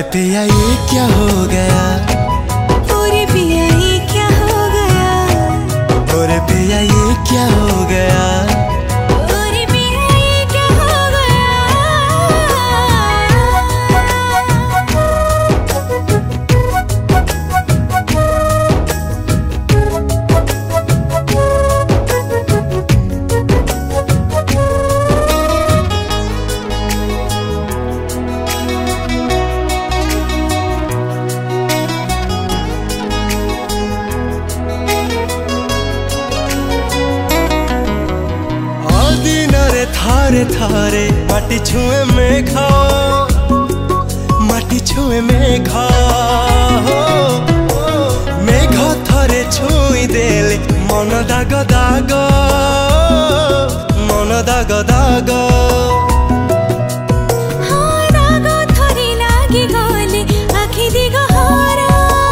पिया ये क्या हो गया, ओरे पिया ये क्या हो गया, ओरे पिया ये क्या हो गया, ओरे पिया ये क्या हो गया। थारे थारे माटी छुए मेघा, माटी छुए मेघा, मेघ थरे छुई देले मन दाग दाग, मन दाग दाग। हाँ दाग थरे लागी गले आखि दिगहरा,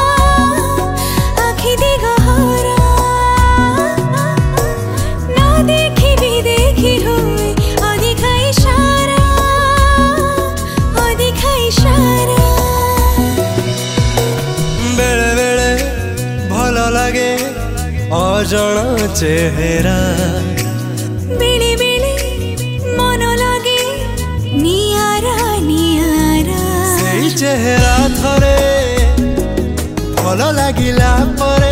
आखि दिगहरा। ना देखी भी देखी हुए बेले बेले भल लगे अजण चेहरा, बेले बेले मन लगे नियारा नियारा। सेई चेहरा थरे भल लागिला परे,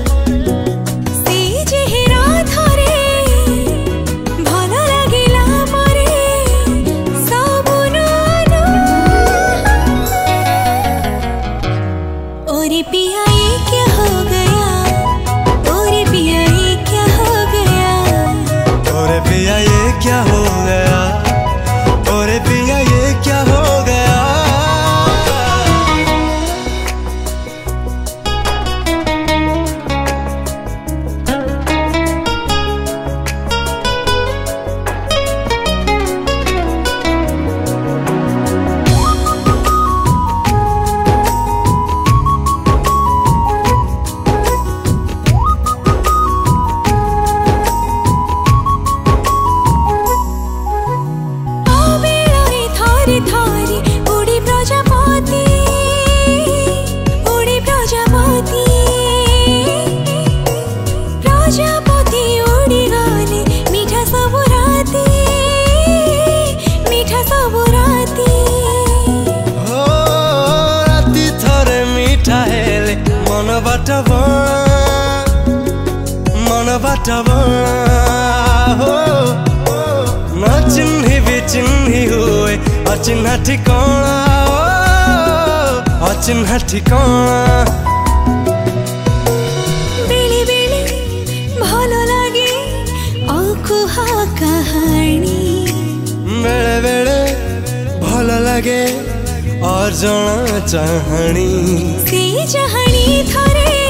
सेई चेहरा थरे भल लागिला परे सबु नाना। ओरे पिया ये क्या हो गया, ओरे पिया ये क्या हो गया, ओरे पिया ये क्या हो गया, ओरे पिया ये क्या हो गया। थारी उड़ी प्रजापति, उड़ी प्रजापति, प्रजापति उड़ी गले मीठा सब राती, मीठा सब राती। हो राती थरे मीठा हेले मन बाटबा, मन बाटबा। हो न चिन्ही भी चिन्ही हुए अचिन्हा ठिकाना, अचिन्हा ठिकाना। बेले बेले भल लगे अकुहा कहानी, बेले बेले भल लगे अजण चाहणी। से चाहणी थरे